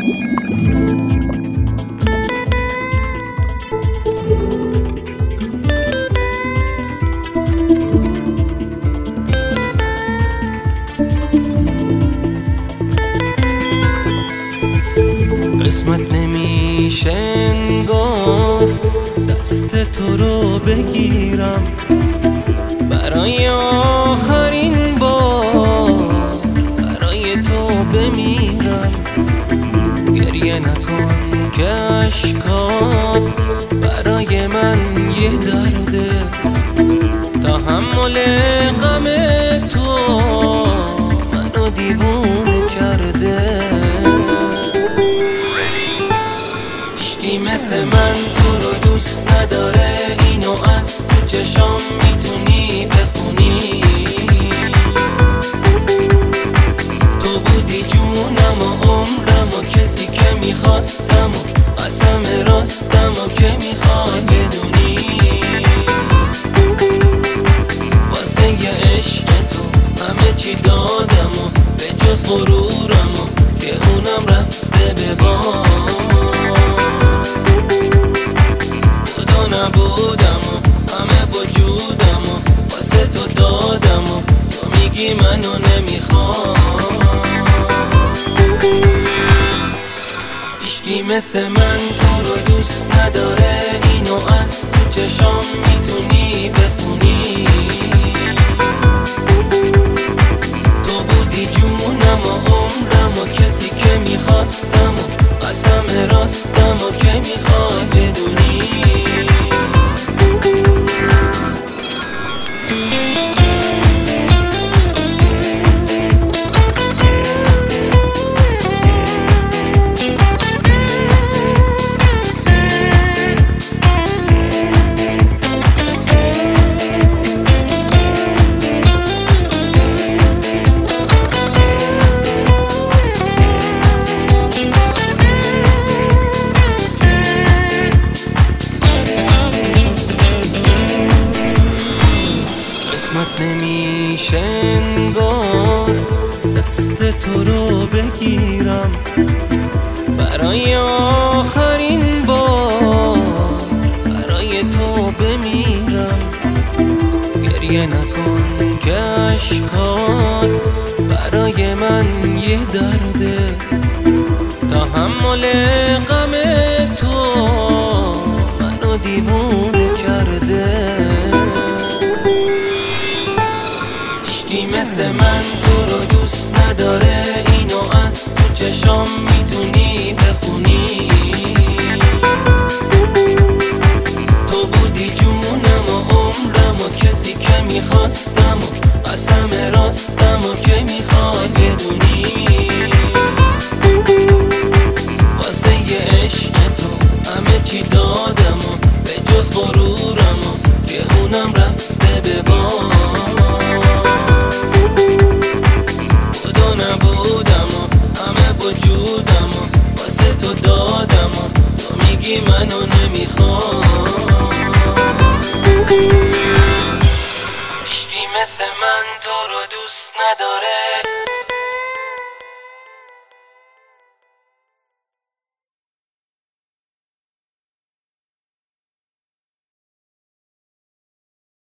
قسمت نمیشه انگار دست تو رو بگیرم، برای آخرین بار برای تو بمیرم. گریه نکن که اشکات برای من یه درده، تحمل غم تو منو دیوونه کرده. هیچکی مثل من تو رو دوست نداره، اینو از تو چشام میتونی بخونی. تو بودی جونم و عمرم و کسی که میخواستم و قسم راستم و که میخوای بدونی. واسه یه عشق تو همه چی دادم و به جز غرورم و که اونم رفته به باد. نبودم و همه وجودم و واسه تو دادم و تو میگی منو نمیخوام. هیچکی مثل من تو رو دوست نداره، اینو از تو چشام میتونی بخونی. تو بودی جونم و عمرم و کسی که میخواستم و قسم راستم و که میخوای بدونی. قسمت نمیشه انگار دست تو رو بگیرم، برای آخرین بار برای تو بمیرم. گریه نکن که اشکات برای من یه درده، تحمل غم تو منو دیوونه کرده. هیچکی مثل من تو رو دوست نداره، اینو از تو چشام میتونی بخونی. تو بودی جونم و عمرم و کسی که میخواستم و قسم راستم و که میخوای بدونی. واسه یه عشق تو همه چی دادم و به جز غرورم و که اونم رفته به باد. نبودم و همه وجودم و واسه تو دادم و تو میگی منو نمیخوام. هیچکی مثل من تو رو دوست نداره.